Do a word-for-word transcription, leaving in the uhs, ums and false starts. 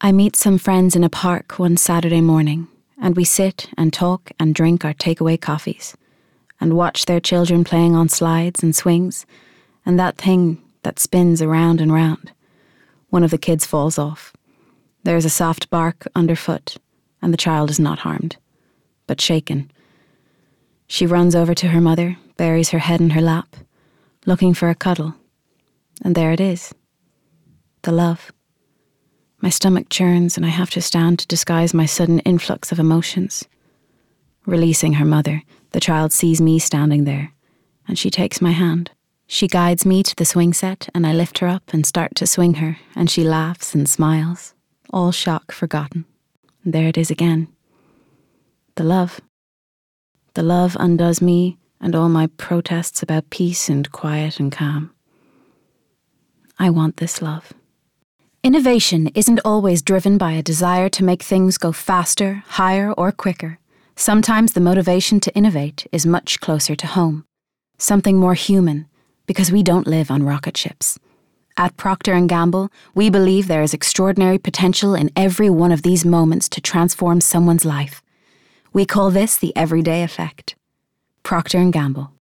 I meet some friends in a park one Saturday morning, and we sit and talk and drink our takeaway coffees, and watch their children playing on slides and swings, and that thing that spins around and round. One of the kids falls off. There is a soft bark underfoot, and the child is not harmed, but shaken. She runs over to her mother, buries her head in her lap, looking for a cuddle. And there it is. The love. My stomach churns and I have to stand to disguise my sudden influx of emotions. Releasing her mother, the child sees me standing there, and she takes my hand. She guides me to the swing set, and I lift her up and start to swing her, and she laughs and smiles, all shock forgotten. And there it is again. The love. The love undoes me and all my protests about peace and quiet and calm. I want this love. Innovation isn't always driven by a desire to make things go faster, higher, or quicker. Sometimes the motivation to innovate is much closer to home. Something more human, because we don't live on rocket ships. At Procter and Gamble, we believe there is extraordinary potential in every one of these moments to transform someone's life. We call this the everyday effect. Procter and Gamble.